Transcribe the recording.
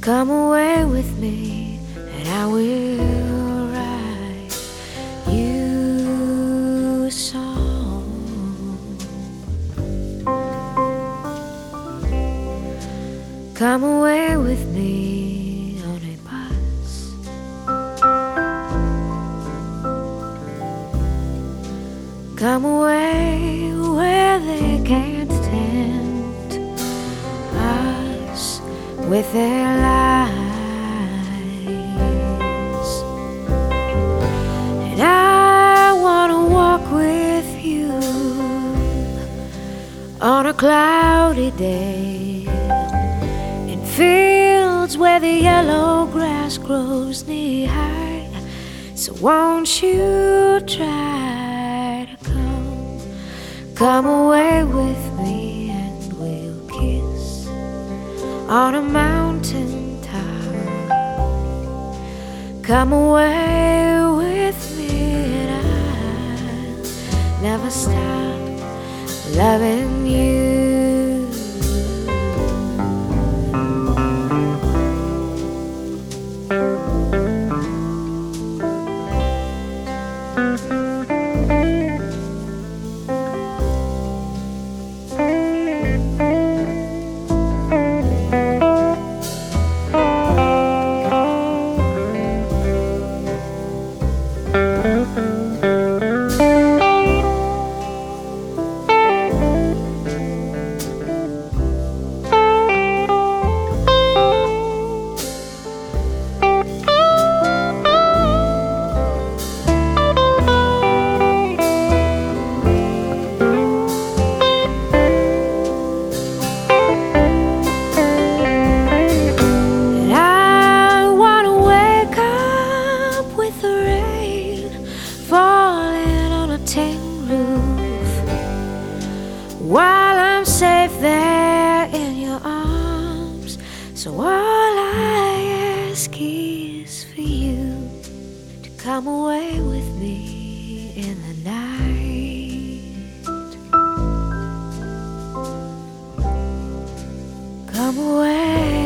Come away with me, and I will write you a song. Come away with me on a bus. Come away where they can't tempt us with their lies. And I wanna walk with you on a cloudy day in fields where the yellow grass grows knee high. So won't you try to come away with me, and we'll kiss on a mountain top. Come away with me, and I'll never stop loving you. While I'm safe there in your arms, so all I ask is for you to come away with me in the night. Come away.